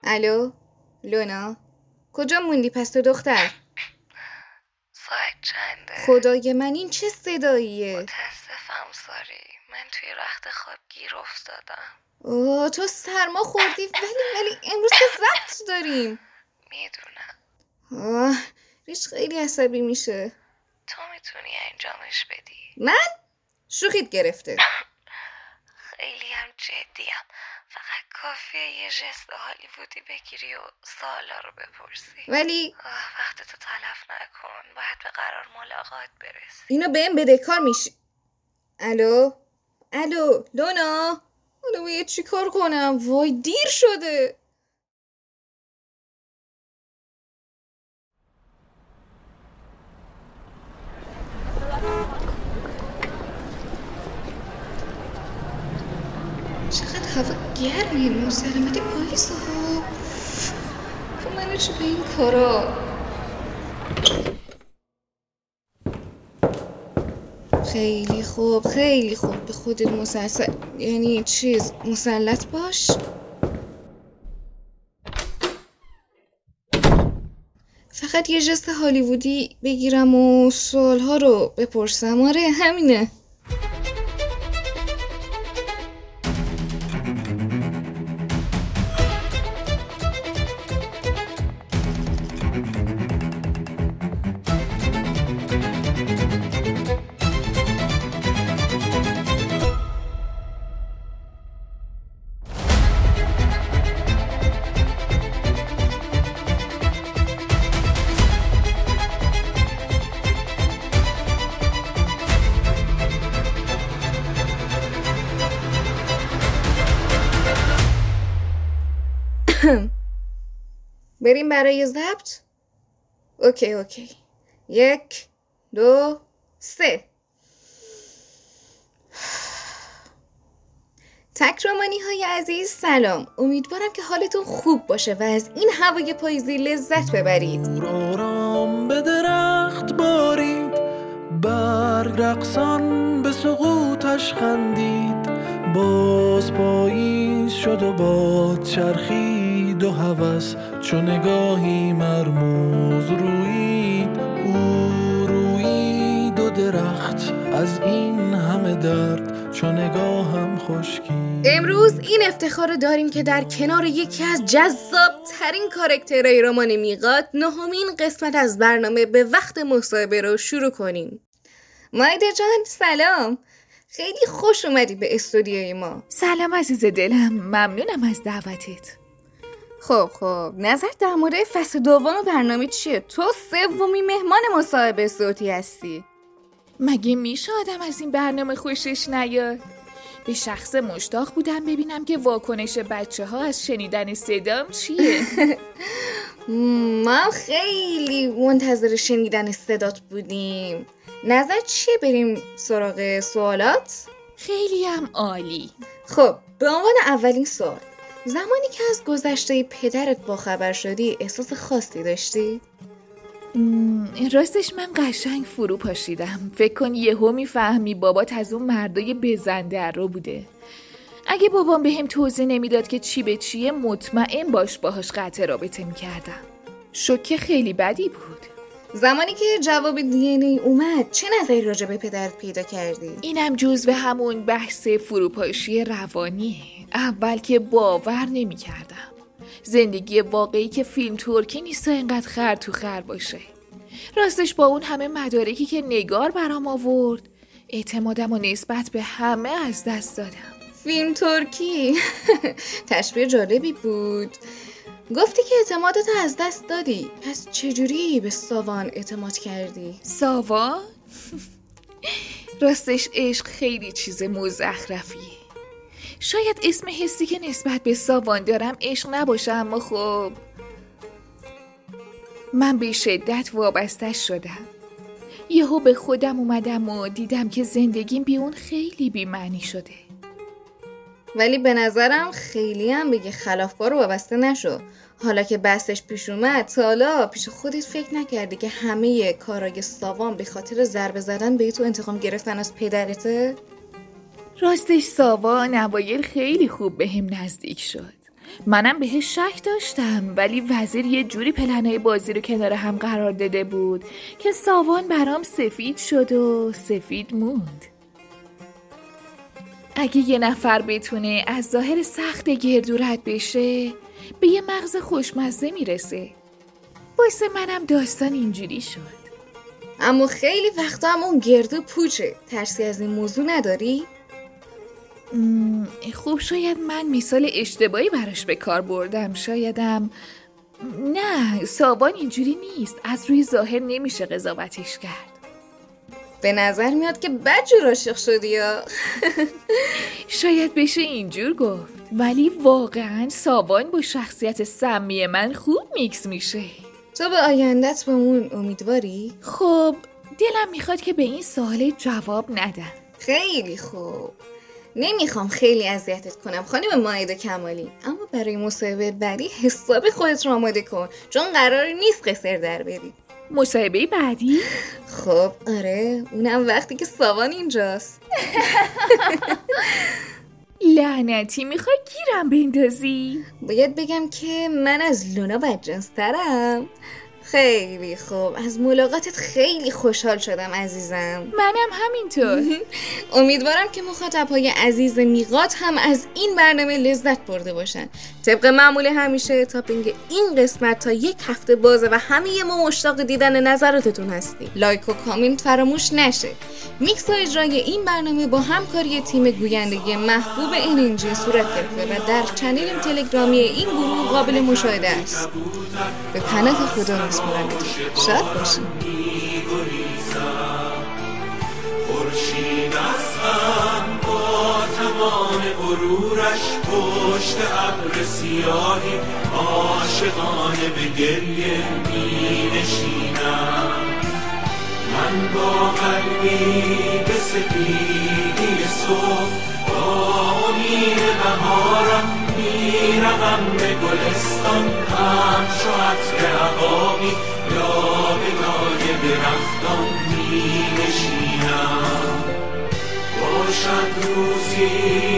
الو لونا، کجا موندی پس تو دختر؟ ساعت چنده؟ خدای من این چه صداییه؟ متاسفم ساری، من توی رخت خواب گیر افتادم. اوه تو سرما خوردی ولی امروز که ضبط داریم. میدونم. ریش خیلی عصبی میشه. تو میتونی انجامش بدی؟ من؟ شوخیت گرفته. خیلی هم جدیم. فقط کافیه یه ژست هالیوودی بگیری و سوالا رو بپرسی. ولی وقتتو تلف نکن، باید به قرار ملاقات برسی. اینو بهم بدهکار میشی. الو لونا، حالا باید چی کار کنم؟ وای دیر شده. چقدر هوا گرمه، مسلمت پاییز ها. تو منو چه به این کارا؟ خیلی خوب به خودت مسلط باش. فقط یه ژست هالیوودی بگیرم و سوالها رو بپرسم. آره همینه. بریم برای ضبط؟ اوکی 1 2 3. تکرامانی های عزیز سلام، امیدوارم که حالتون خوب باشه و از این هوای پاییزی لذت ببرید. آرام به درخت بارید، برگ رقصان به سقوطش خندید. باز پاییز شد و باد چرخید و هوس چو نگاهی مرموز رویید. او رویید و درخت از این همه درد چو نگاهم خشکید. امروز این افتخار رو داریم که در کنار یکی از جذاب‌ترین کاراکترهای رمان میقات 9مین قسمت از برنامه به وقت مصاحبه رو شروع کنیم. مایده جان سلام، خیلی خوش اومدی به استودیوی ما. سلام عزیز دلم، ممنونم از دعوتت. خب نظر در مورد فصل دوم برنامه چیه؟ تو 3مین مهمان مصاحبه صوتی هستی. مگه میشه آدم از این برنامه خوشش نیاد؟ به شخص مشتاق بودم ببینم که واکنش بچه ها از شنیدن صدام چیه. ما خیلی منتظر شنیدن صدات بودیم. نظر چیه بریم سراغ سوالات؟ خیلی هم عالی. خب به عنوان اولین سوال، زمانی که از گذشته پدرت باخبر شدی احساس خاصی داشتی؟ راستش من قشنگ فرو پاشیدم. فکر کن یهو میفهمی بابات از اون مردای بزنده رو بوده. اگه بابام بهم توضیح نمیداد که چی به چیه، مطمئن باش باهاش قطع رابطه میکردم. شوکه خیلی بدی بود. زمانی که جواب DNA اومد چه نظری راجع به پدرت پیدا کردی؟ اینم جزو همون بحث فروپاشی روانیه. اول که باور نمی کردم زندگی واقعی که فیلم ترکی نیست اینقدر خر تو خر باشه. راستش با اون همه مدارکی که نگار برام آورد، اعتمادم و نسبت به همه از دست دادم. فیلم ترکی؟ تشبیه جالبی بود. گفتی که اعتمادت از دست دادی، پس چجوری به ساوان اعتماد کردی؟ ساوان؟ راستش عشق خیلی چیز مزخرفیه. شاید اسم حسی که نسبت به ساوان دارم عشق نباشه، اما خب من به شدت وابسته شدم. یهو به خودم اومدم و دیدم که زندگیم بی اون خیلی بی‌معنی شده. ولی به نظرم خیلی هم بگی خلافکار و وابسته نشو. حالا که بحثش پیش اومد، تا حالا پیش خودت فکر نکردی که همه کارای ساوان به خاطر ضربه زدن به تو انتقام گرفتن از پدرته؟ راستش ساوان اوایل خیلی خوب به هم نزدیک شد. منم بهش شک داشتم، ولی وزیر یه جوری پلنای بازی رو کنار هم قرار داده بود که ساوان برام سفید شد و سفید موند. اگه یه نفر بتونه از ظاهر سخت گردو رد بشه، به یه مغز خوشمزه میرسه. واسه منم داستان اینجوری شد. اما خیلی وقتا هم اون گردو پوچه. ترسی از این موضوع نداری؟ خب شاید من مثال اشتباهی براش به کار بردم. شایدم نه، ساوان اینجوری نیست. از روی ظاهر نمیشه قضاوتش کرد. به نظر میاد که بدجور عاشق شدی یا شاید بشه اینجور گفت، ولی واقعا ساوان با شخصیت سمی من خوب میکس میشه. تو به آیندت به اون امیدواری؟ خب دلم میخواد که به این سوال جواب ندم. خیلی خوب. نمیخوام خیلی اذیتت کنم خانم مائده کمالی، اما برای مصاحبه بعدی حسابی خودت رو آماده کن، چون قرار نیست قصر در بری. مصاحبه بعدی؟ خب آره، اونم وقتی که ساوان اینجاست. لعنتی، میخوای گیرم بندازی؟ باید بگم که من از لونا بدجنس‌ترم. خیلی خوب، از ملاقاتت خیلی خوشحال شدم عزیزم. منم همینطور. امیدوارم که مخاطب‌های عزیز میقات هم از این برنامه لذت برده باشن. طبق معمول همیشه تاپینگ این قسمت تا 1 هفته بازه و همه ما مشتاق دیدن نظراتتون هستیم. لایک و کامنت فراموش نشه. میکس و اجرای این برنامه با همکاری تیم گویندگی محبوب انرژی صورت گرفته و در چنل تلگرامی این گروه قابل مشاهده است. به پناه خدا میسپارمتون. شاد باشین. خورشید از غم با تمام غرورش پشت ابر سیاهی عاشقانه به گریه می نشینم. من با قلبی به سپیدی صبح با امید بهارم میروم به گلستان، همچو عطر عقاقی یادگار درختان می نشینم. باشد روزی